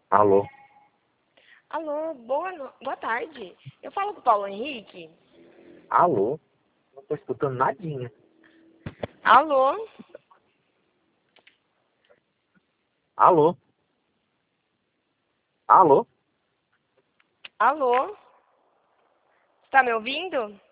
Alô? Alô, boa tarde. Eu falo com o Paulo Henrique. Alô? Não tô escutando nadinha. Alô? Alô? Alô? Alô? Está me ouvindo?